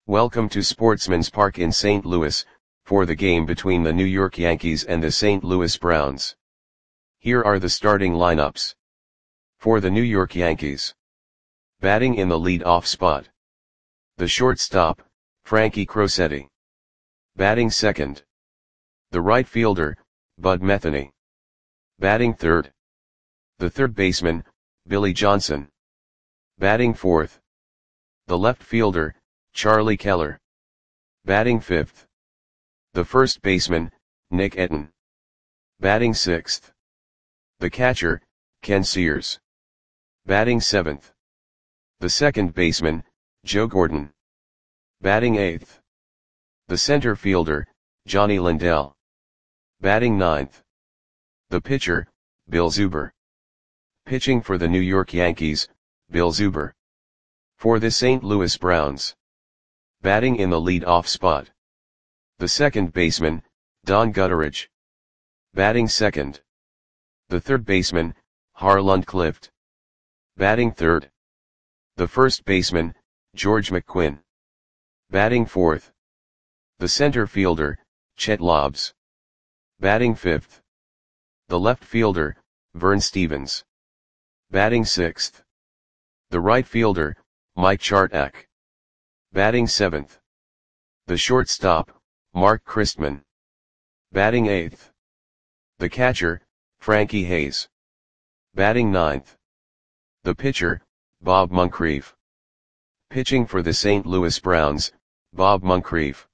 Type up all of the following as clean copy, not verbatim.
Welcome to Sportsman's Park in St. Louis, for the game between the New York Yankees and the St. Louis Browns. Here are the starting lineups. For the New York Yankees. Batting in the lead-off spot. The shortstop, Frankie Crosetti. Batting second. The right fielder, Bud Metheny. Batting third. The third baseman, Billy Johnson. Batting fourth. The left fielder, Charlie Keller. Batting fifth. The first baseman, Nick Etten. Batting sixth. The catcher, Ken Sears. Batting seventh. The second baseman, Joe Gordon. Batting eighth. The center fielder, Johnny Lindell. Batting ninth. The pitcher, Bill Zuber. Pitching for the New York Yankees, Bill Zuber. For the St. Louis Browns. Batting in the lead-off spot. The second baseman, Don Gutteridge. Batting second. The third baseman, Harland Clift. Batting third. The first baseman, George McQuinn. Batting fourth. The center fielder, Chet Lobbs. Batting fifth. The left fielder, Vern Stevens. Batting sixth. The right fielder, Mike Chartak. Batting seventh. The shortstop, Mark Christman. Batting eighth. The catcher, Frankie Hayes. Batting ninth. The pitcher, Bob Moncrief. Pitching for the St. Louis Browns, Bob Moncrief.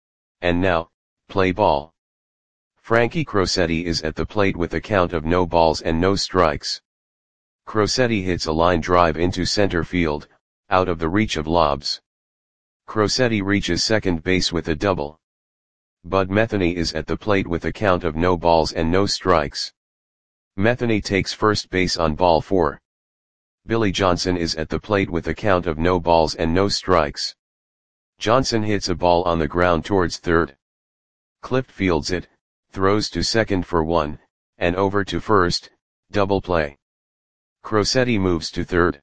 And now, play ball. Frankie Crosetti is at the plate with a count of no balls and no strikes. Crosetti hits a line drive into center field, out of the reach of Lobbs. Crosetti reaches second base with a double. Bud Metheny is at the plate with a count of no balls and no strikes. Metheny takes first base on ball 4. Billy Johnson is at the plate with a count of no balls and no strikes. Johnson hits a ball on the ground towards third. Clift fields it, throws to second for 1, and over to first, double play. Crosetti moves to third.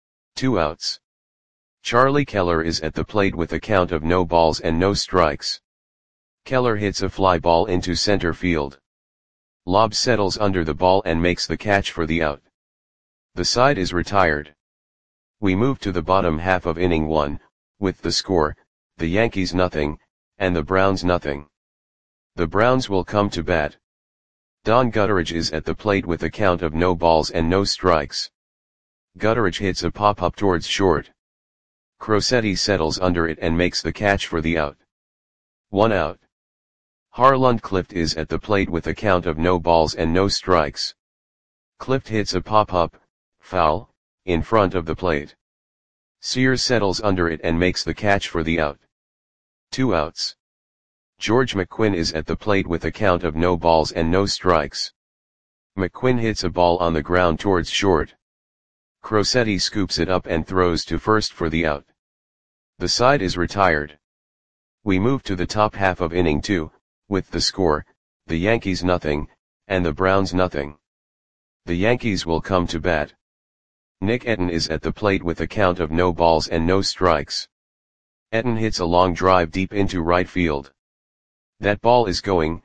2 outs. Charlie Keller is at the plate with a count of no balls and no strikes. Keller hits a fly ball into center field. Lobbs settles under the ball and makes the catch for the out. The side is retired. We move to the bottom half of inning 1, with the score, the Yankees nothing, and the Browns nothing. The Browns will come to bat. Don Gutteridge is at the plate with a count of no balls and no strikes. Gutteridge hits a pop-up towards short. Crosetti settles under it and makes the catch for the out. 1 out. Harland Clift is at the plate with a count of no balls and no strikes. Clift hits a pop-up, foul, in front of the plate. Sears settles under it and makes the catch for the out. 2 outs. George McQuinn is at the plate with a count of no balls and no strikes. McQuinn hits a ball on the ground towards short. Crosetti scoops it up and throws to first for the out. The side is retired. We move to the top half of inning 2, with the score, the Yankees nothing, and the Browns nothing. The Yankees will come to bat. Nick Etten is at the plate with a count of no balls and no strikes. Etten hits a long drive deep into right field. That ball is going,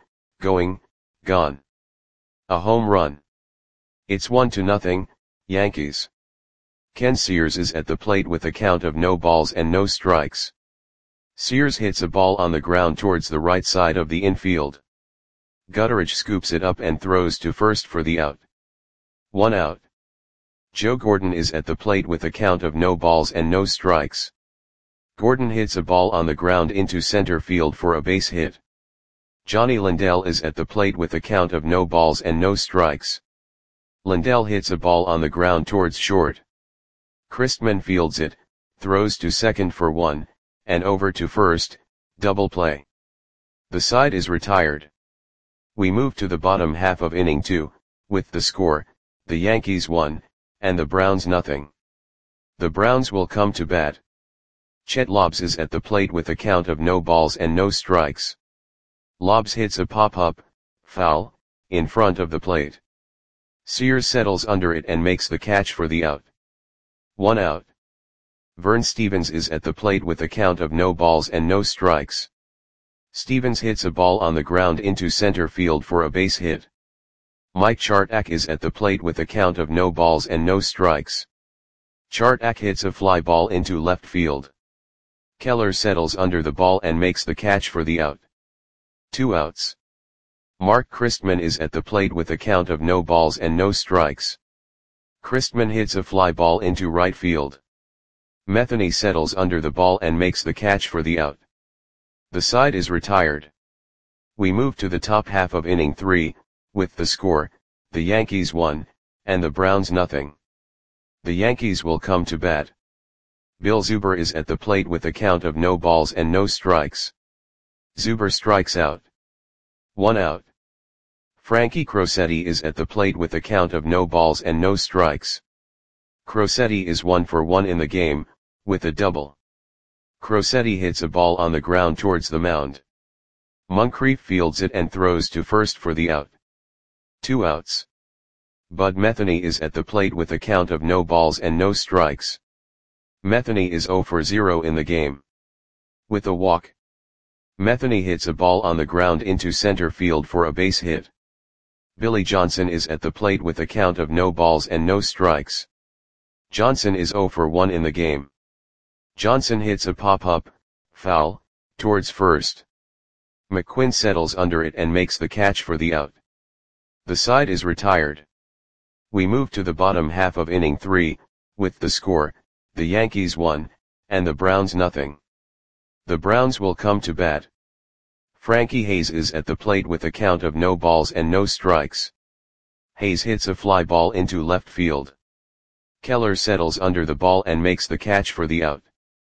gone. A home run. It's 1-0, Yankees. Ken Sears is at the plate with a count of no balls and no strikes. Sears hits a ball on the ground towards the right side of the infield. Gutteridge scoops it up and throws to first for the out. 1 out. Joe Gordon is at the plate with a count of no balls and no strikes. Gordon hits a ball on the ground into center field for a base hit. Johnny Lindell is at the plate with a count of no balls and no strikes. Lindell hits a ball on the ground towards short. Christman fields it, throws to second for 1, and over to first, double play. The side is retired. We move to the bottom half of inning 2, with the score, the Yankees 1, and the Browns nothing. The Browns will come to bat. Chet Lobbs is at the plate with a count of no balls and no strikes. Lobbs hits a pop-up, foul, in front of the plate. Sears settles under it and makes the catch for the out. 1 out. Vern Stevens is at the plate with a count of no balls and no strikes. Stevens hits a ball on the ground into center field for a base hit. Mike Chartak is at the plate with a count of no balls and no strikes. Chartak hits a fly ball into left field. Keller settles under the ball and makes the catch for the out. 2 outs. Mark Christman is at the plate with a count of no balls and no strikes. Christman hits a fly ball into right field. Metheny settles under the ball and makes the catch for the out. The side is retired. We move to the top half of inning 3, with the score, the Yankees 1, and the Browns nothing. The Yankees will come to bat. Bill Zuber is at the plate with a count of no balls and no strikes. Zuber strikes out. 1 out. Frankie Crosetti is at the plate with a count of no balls and no strikes. Crosetti is 1 for 1 in the game, with a double. Crosetti hits a ball on the ground towards the mound. Moncrief fields it and throws to first for the out. 2 outs. Bud Metheny is at the plate with a count of no balls and no strikes. Metheny is 0 for 0 in the game. With a walk. Metheny hits a ball on the ground into center field for a base hit. Billy Johnson is at the plate with a count of no balls and no strikes. Johnson is 0 for 1 in the game. Johnson hits a pop-up, foul, towards first. McQuinn settles under it and makes the catch for the out. The side is retired. We move to the bottom half of inning 3, with the score, the Yankees 1, and the Browns nothing. The Browns will come to bat. Frankie Hayes is at the plate with a count of no balls and no strikes. Hayes hits a fly ball into left field. Keller settles under the ball and makes the catch for the out.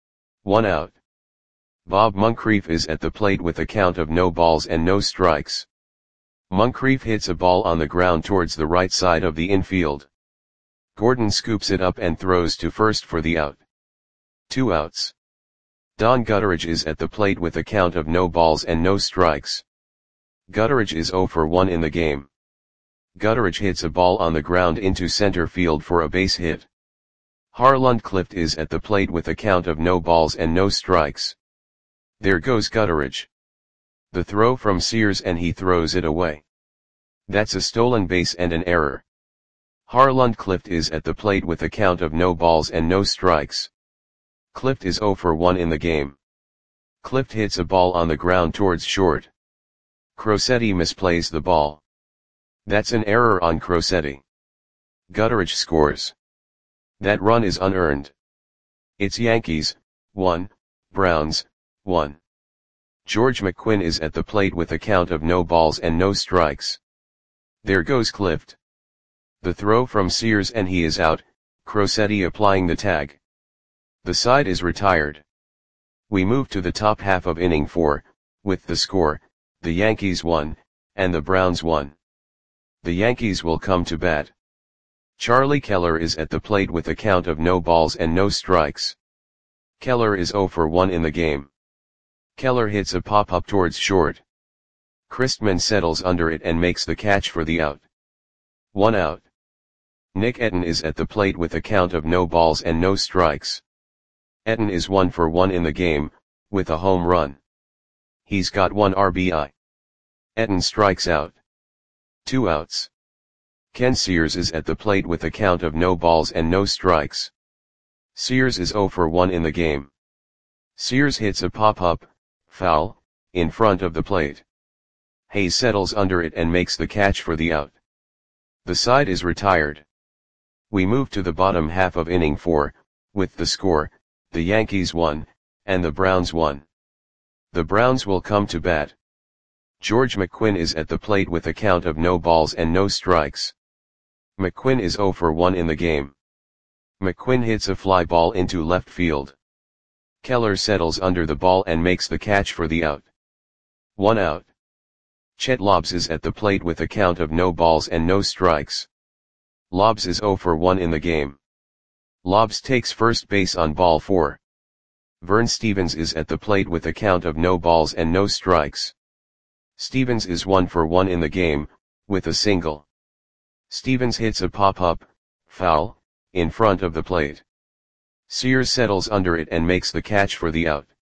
1 out. Bob Moncrief is at the plate with a count of no balls and no strikes. Moncrief hits a ball on the ground towards the right side of the infield. Gordon scoops it up and throws to first for the out. 2 outs. Don Gutteridge is at the plate with a count of no balls and no strikes. Gutteridge is 0 for 1 in the game. Gutteridge hits a ball on the ground into center field for a base hit. Harland Clift is at the plate with a count of no balls and no strikes. There goes Gutteridge. The throw from Sears and he throws it away. That's a stolen base and an error. Harland Clift is at the plate with a count of no balls and no strikes. Clift is 0 for 1 in the game. Clift hits a ball on the ground towards short. Crosetti misplays the ball. That's an error on Crosetti. Gutteridge scores. That run is unearned. It's Yankees, 1, Browns, 1. George McQuinn is at the plate with a count of no balls and no strikes. There goes Clift. The throw from Sears and he is out, Crosetti applying the tag. The side is retired. We move to the top half of inning 4, with the score, the Yankees 1, and the Browns 1. The Yankees will come to bat. Charlie Keller is at the plate with a count of no balls and no strikes. Keller is 0 for 1 in the game. Keller hits a pop-up towards short. Christman settles under it and makes the catch for the out. 1 out. Nick Etten is at the plate with a count of no balls and no strikes. Etten is 1 for 1 in the game, with a home run. He's got 1 RBI. Etten strikes out. 2 outs. Ken Sears is at the plate with a count of no balls and no strikes. Sears is 0 for 1 in the game. Sears hits a pop-up, foul, in front of the plate. Hayes settles under it and makes the catch for the out. The side is retired. We move to the bottom half of inning 4, with the score, the Yankees 1, and the Browns 1. The Browns will come to bat. George McQuinn is at the plate with a count of no balls and no strikes. McQuinn is 0 for 1 in the game. McQuinn hits a fly ball into left field. Keller settles under the ball and makes the catch for the out. 1 out. Chet Lobbs is at the plate with a count of no balls and no strikes. Lobbs is 0 for 1 in the game. Lobbs takes first base on ball 4. Vern Stevens is at the plate with a count of no balls and no strikes. Stevens is 1 for 1 in the game, with a single. Stevens hits a pop-up, foul, in front of the plate. Sears settles under it and makes the catch for the out.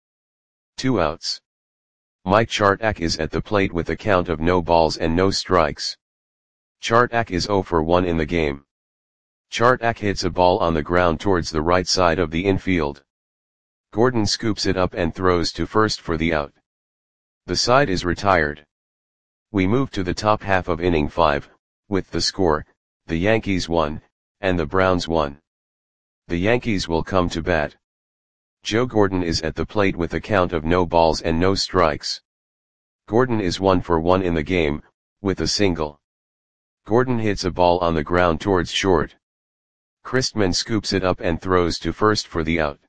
2 outs. Mike Chartak is at the plate with a count of no balls and no strikes. Chartak is 0 for 1 in the game. Chartak hits a ball on the ground towards the right side of the infield. Gordon scoops it up and throws to first for the out. The side is retired. We move to the top half of inning 5, with the score, the Yankees 1, and the Browns 1. The Yankees will come to bat. Joe Gordon is at the plate with a count of no balls and no strikes. Gordon is 1 for 1 in the game, with a single. Gordon hits a ball on the ground towards short. Christman scoops it up and throws to first for the out.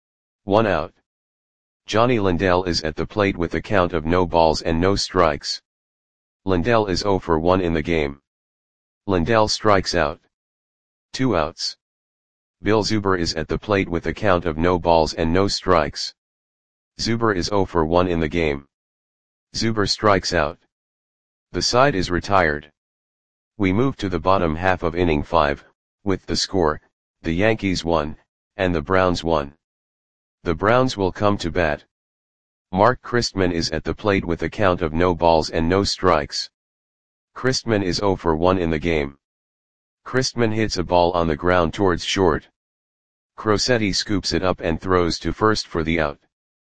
1 out. Johnny Lindell is at the plate with a count of no balls and no strikes. Lindell is 0 for 1 in the game. Lindell strikes out. 2 outs. Bill Zuber is at the plate with a count of no balls and no strikes. Zuber is 0 for 1 in the game. Zuber strikes out. The side is retired. We move to the bottom half of inning 5, with the score, the Yankees 1, and the Browns 1. The Browns will come to bat. Mark Christman is at the plate with a count of no balls and no strikes. Christman is 0 for 1 in the game. Christman hits a ball on the ground towards short. Crosetti scoops it up and throws to first for the out.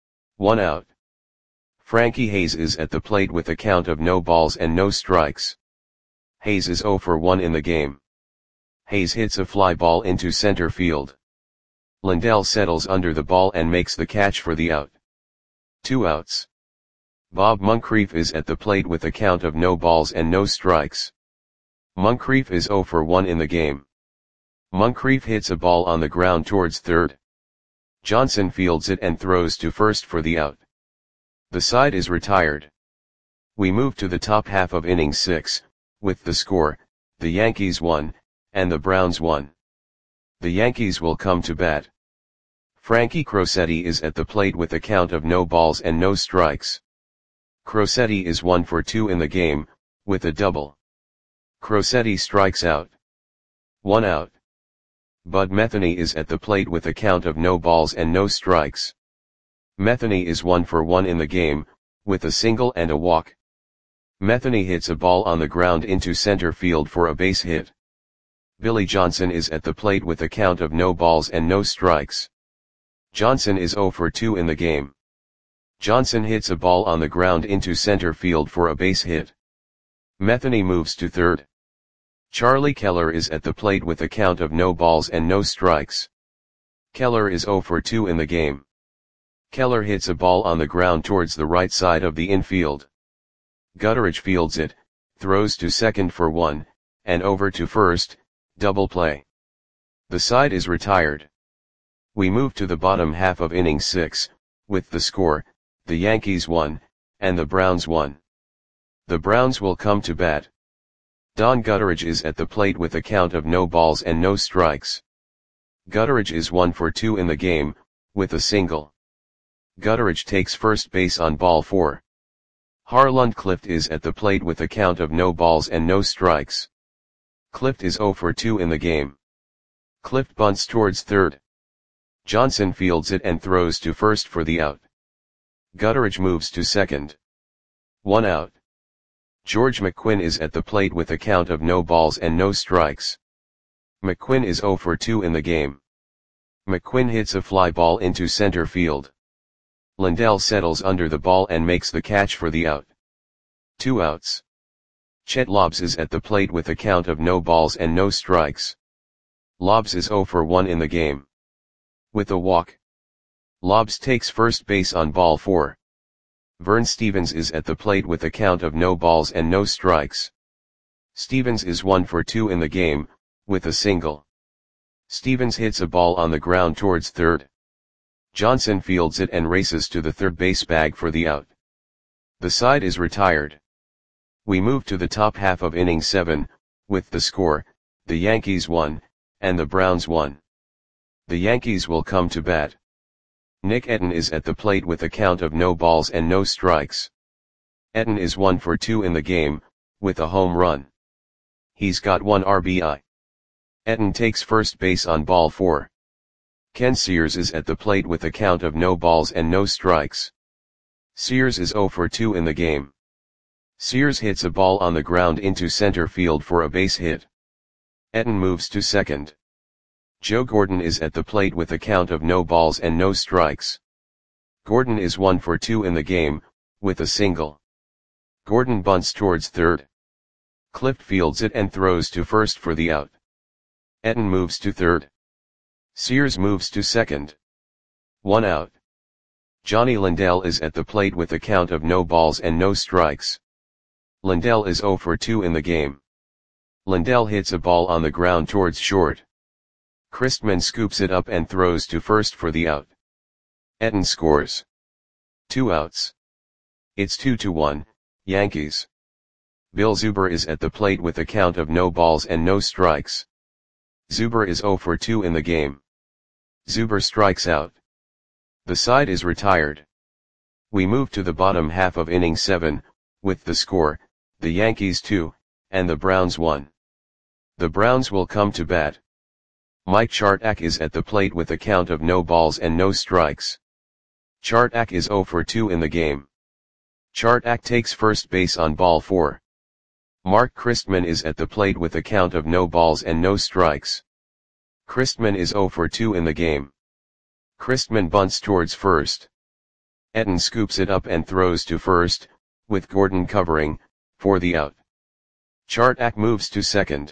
1 out. Frankie Hayes is at the plate with a count of no balls and no strikes. Hayes is 0 for 1 in the game. Hayes hits a fly ball into center field. Lindell settles under the ball and makes the catch for the out. 2 outs. Bob Moncrief is at the plate with a count of no balls and no strikes. Moncrief is 0 for 1 in the game. Moncrief hits a ball on the ground towards third. Johnson fields it and throws to first for the out. The side is retired. We move to the top half of inning 6, with the score, the Yankees 1, and the Browns 1. The Yankees will come to bat. Frankie Crosetti is at the plate with a count of no balls and no strikes. Crosetti is 1 for 2 in the game, with a double. Crosetti strikes out. 1 out. Bud Metheny is at the plate with a count of no balls and no strikes. Metheny is 1 for 1 in the game, with a single and a walk. Metheny hits a ball on the ground into center field for a base hit. Billy Johnson is at the plate with a count of no balls and no strikes. Johnson is 0 for 2 in the game. Johnson hits a ball on the ground into center field for a base hit. Metheny moves to third. Charlie Keller is at the plate with a count of no balls and no strikes. Keller is 0 for 2 in the game. Keller hits a ball on the ground towards the right side of the infield. Gutteridge fields it, throws to second for 1, and over to first, double play. The side is retired. We move to the bottom half of inning 6, with the score, the Yankees 1, and the Browns 1. The Browns will come to bat. Don Gutteridge is at the plate with a count of no balls and no strikes. Gutteridge is 1 for 2 in the game, with a single. Gutteridge takes first base on ball 4. Harland Clift is at the plate with a count of no balls and no strikes. Clift is 0 for 2 in the game. Clift bunts towards third. Johnson fields it and throws to first for the out. Gutteridge moves to second. 1 out. George McQuinn is at the plate with a count of no balls and no strikes. McQuinn is 0 for 2 in the game. McQuinn hits a fly ball into center field. Lindell settles under the ball and makes the catch for the out. 2 outs. Chet Lobbs is at the plate with a count of no balls and no strikes. Lobbs is 0 for 1 in the game. With a walk. Lobbs takes first base on ball 4. Vern Stevens is at the plate with a count of no balls and no strikes. Stevens is 1 for 2 in the game, with a single. Stevens hits a ball on the ground towards third. Johnson fields it and races to the third base bag for the out. The side is retired. We move to the top half of inning 7, with the score, the Yankees 1, and the Browns 1. The Yankees will come to bat. Nick Etten is at the plate with a count of no balls and no strikes. Etten is 1 for 2 in the game, with a home run. He's got 1 RBI. Etten takes first base on ball 4. Ken Sears is at the plate with a count of no balls and no strikes. Sears is 0 for 2 in the game. Sears hits a ball on the ground into center field for a base hit. Etten moves to second. Joe Gordon is at the plate with a count of no balls and no strikes. Gordon is 1 for 2 in the game, with a single. Gordon bunts towards third. Clift fields it and throws to first for the out. Etten moves to third. Sears moves to second. 1 out. Johnny Lindell is at the plate with a count of no balls and no strikes. Lindell is 0 for 2 in the game. Lindell hits a ball on the ground towards short. Christman scoops it up and throws to first for the out. Etten scores. 2 outs. It's 2-1, Yankees. Bill Zuber is at the plate with a count of no balls and no strikes. Zuber is 0 for 2 in the game. Zuber strikes out. The side is retired. We move to the bottom half of inning 7, with the score, the Yankees 2, and the Browns 1. The Browns will come to bat. Mike Chartak is at the plate with a count of no balls and no strikes. Chartak is 0 for 2 in the game. Chartak takes first base on ball 4. Mark Christman is at the plate with a count of no balls and no strikes. Christman is 0 for 2 in the game. Christman bunts towards first. Etten scoops it up and throws to first, with Gordon covering, for the out. Chartak moves to second.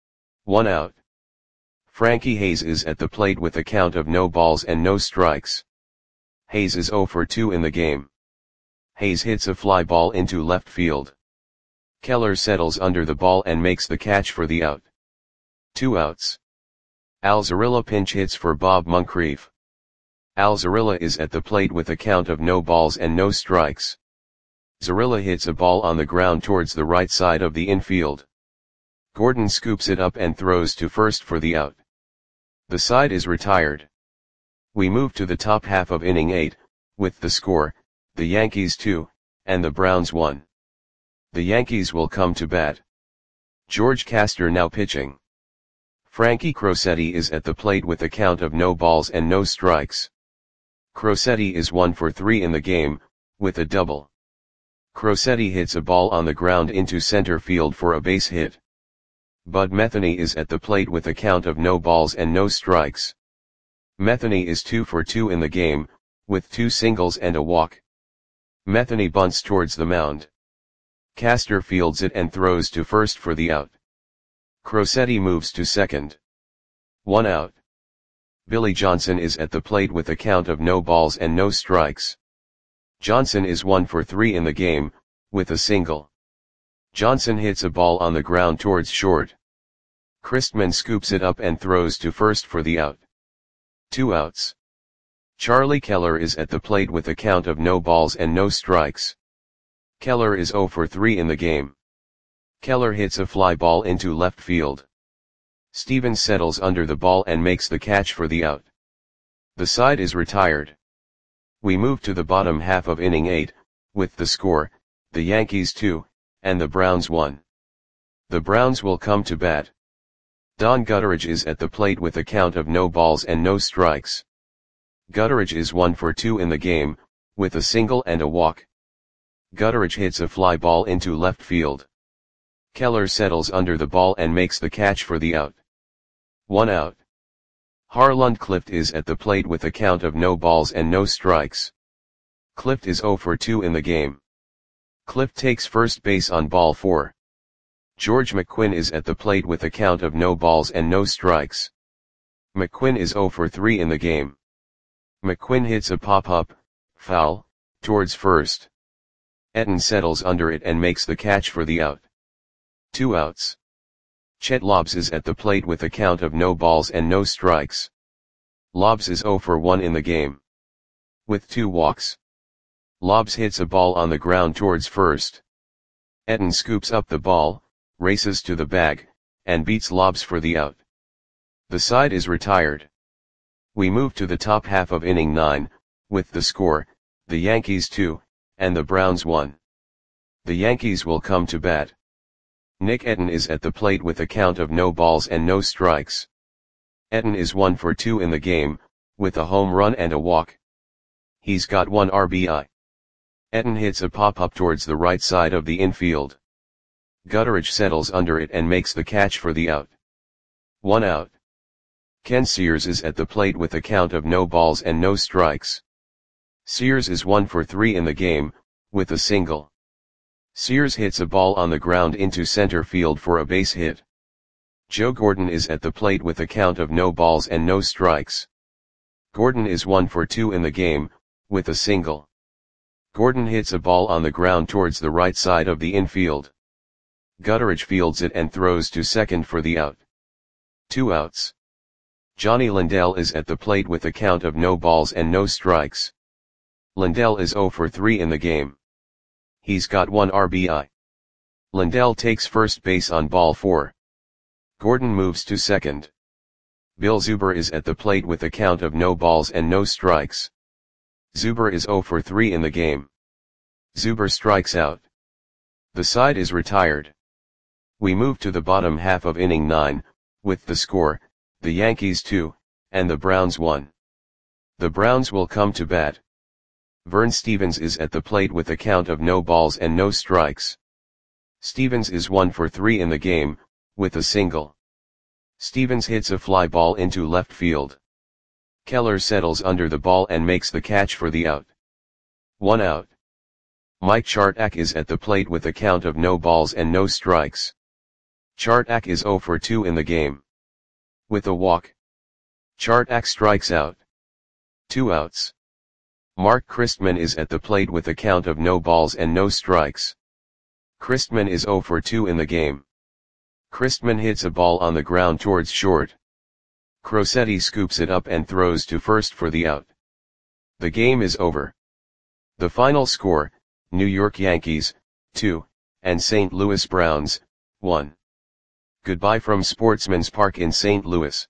1 out. Frankie Hayes is at the plate with a count of no balls and no strikes. Hayes is 0 for 2 in the game. Hayes hits a fly ball into left field. Keller settles under the ball and makes the catch for the out. 2 outs. Al Zarilla pinch hits for Bob Moncrief. Al Zarilla is at the plate with a count of no balls and no strikes. Zarilla hits a ball on the ground towards the right side of the infield. Gordon scoops it up and throws to first for the out. The side is retired. We move to the top half of inning 8, with the score, the Yankees 2, and the Browns 1. The Yankees will come to bat. George Castor now pitching. Frankie Crosetti is at the plate with a count of no balls and no strikes. Crosetti is 1 for 3 in the game, with a double. Crosetti hits a ball on the ground into center field for a base hit. Bud Metheny is at the plate with a count of no balls and no strikes. Metheny is 2 for 2 in the game, with 2 singles and a walk. Metheny bunts towards the mound. Castor fields it and throws to first for the out. Crosetti moves to second. 1 out. Billy Johnson is at the plate with a count of no balls and no strikes. Johnson is 1 for 3 in the game, with a single. Johnson hits a ball on the ground towards short. Christman scoops it up and throws to first for the out. 2 outs. Charlie Keller is at the plate with a count of no balls and no strikes. Keller is 0 for 3 in the game. Keller hits a fly ball into left field. Stevens settles under the ball and makes the catch for the out. The side is retired. We move to the bottom half of inning 8, with the score, the Yankees 2, and the Browns 1. The Browns will come to bat. Don Gutteridge is at the plate with a count of no balls and no strikes. Gutteridge is 1 for 2 in the game, with a single and a walk. Gutteridge hits a fly ball into left field. Keller settles under the ball and makes the catch for the out. 1 out. Harland Clift is at the plate with a count of no balls and no strikes. Clift is 0 for 2 in the game. Clift takes first base on ball 4. George McQuinn is at the plate with a count of no balls and no strikes. McQuinn is 0 for 3 in the game. McQuinn hits a pop-up, foul, towards first. Etten settles under it and makes the catch for the out. 2 outs. Chet Lobbs is at the plate with a count of no balls and no strikes. Lobbs is 0 for 1 in the game. With 2 walks. Lobbs hits a ball on the ground towards first. Etten scoops up the ball, races to the bag, and beats Lobbs for the out. The side is retired. We move to the top half of inning 9, with the score, the Yankees 2, and the Browns 1. The Yankees will come to bat. Nick Etten is at the plate with a count of no balls and no strikes. Etten is 1 for 2 in the game, with a home run and a walk. He's got 1 RBI. Etten hits a pop-up towards the right side of the infield. Gutteridge settles under it and makes the catch for the out. 1 out. Ken Sears is at the plate with a count of no balls and no strikes. Sears is 1 for 3 in the game, with a single. Sears hits a ball on the ground into center field for a base hit. Joe Gordon is at the plate with a count of no balls and no strikes. Gordon is 1 for 2 in the game, with a single. Gordon hits a ball on the ground towards the right side of the infield. Gutteridge fields it and throws to second for the out. 2 outs. Johnny Lindell is at the plate with a count of no balls and no strikes. Lindell is 0 for 3 in the game. He's got 1 RBI. Lindell takes first base on ball 4. Gordon moves to second. Bill Zuber is at the plate with a count of no balls and no strikes. Zuber is 0 for 3 in the game. Zuber strikes out. The side is retired. We move to the bottom half of inning 9, with the score, the Yankees 2, and the Browns 1. The Browns will come to bat. Vern Stevens is at the plate with a count of no balls and no strikes. Stevens is 1 for 3 in the game, with a single. Stevens hits a fly ball into left field. Keller settles under the ball and makes the catch for the out. 1 out. Mike Chartak is at the plate with a count of no balls and no strikes. Chartak is 0 for 2 in the game. With a walk. Chartak strikes out. 2 outs. Mark Christman is at the plate with a count of no balls and no strikes. Christman is 0 for 2 in the game. Christman hits a ball on the ground towards short. Crosetti scoops it up and throws to first for the out. The game is over. The final score, New York Yankees, 2, and St. Louis Browns, 1. Goodbye from Sportsman's Park in St. Louis.